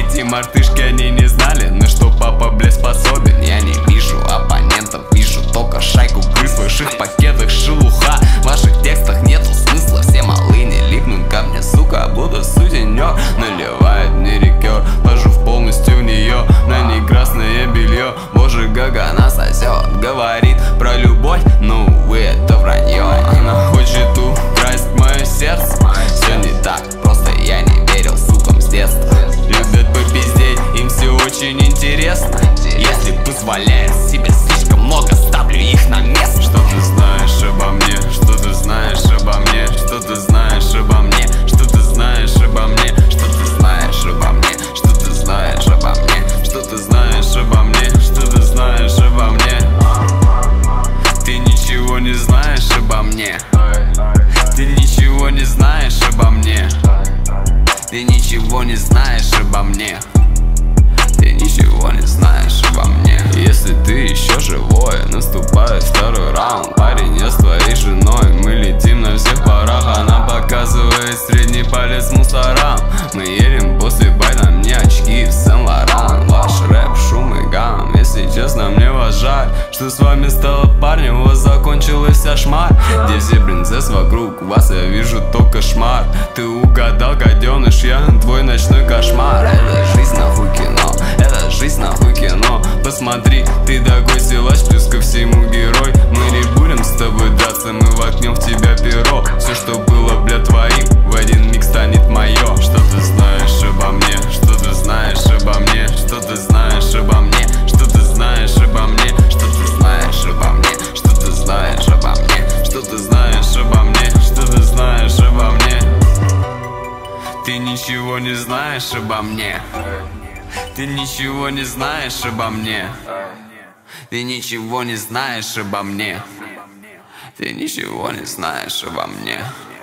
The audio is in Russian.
Эти мартышки, они не знали, на что папа, блядь, способен. Я не вижу оппонентов, вижу только шайку крыс. В ваших пакетах шелуха, в ваших текстах нету смысла. Все малые не липнут ко мне, сука, будто сутенер. Наливает мне рикер, ложу полностью в нее. На ней красное белье, боже, как она сосет. Говорит про любовь, ну увы, это вранье. Она хочет украсть мое сердце. Все не так, просто я не верил сукам с детства. Любят попиздеть, им все очень интересно. Если позволяю себе слишком много, ставлю их на место. Что ты знаешь обо мне? Что ты знаешь обо мне? Что ты знаешь обо мне? Что ты знаешь обо мне? Что ты знаешь обо мне? Что ты знаешь обо мне? Что ты знаешь обо мне? Что ты знаешь обо мне? Ты ничего не знаешь обо мне. Ты ничего не знаешь обо мне. Ты ничего не знаешь обо мне. Ты ничего не знаешь обо мне. Если ты еще живой, наступает второй раунд. Парень, я с твоей женой, мы летим на всех парах. Она показывает средний палец мусорам. Мы едем после байта, мне очки в Сен-Лоран. Ваш рэп, шум и гам, если честно, мне вас жаль, что с вами стало парнем, у вас закончилась вся шмаль. Где все принцесс вокруг, вас я вижу только шмар. Ты угадал, гаденыш, я твой ночной кошмар. Это жизнь нахуй кино, это жизнь нахуй кино. Посмотри, ты такой силач, плюс ко всему герой. Мы не будем с тобой драться, мы воткнем в тебя перо. Все, что было, бля, твоим, в один миг станет мое. Что ты знаешь обо мне? Что ты знаешь обо мне? Что ты знаешь обо мне? Что ты знаешь обо мне? Что ты знаешь обо мне? Что ты знаешь обо мне? Что ты знаешь обо мне? Что ты знаешь обо мне? Ты ничего не знаешь обо мне. Ты ничего не знаешь обо мне. Ты ничего не знаешь обо мне. Ты ничего не знаешь обо мне.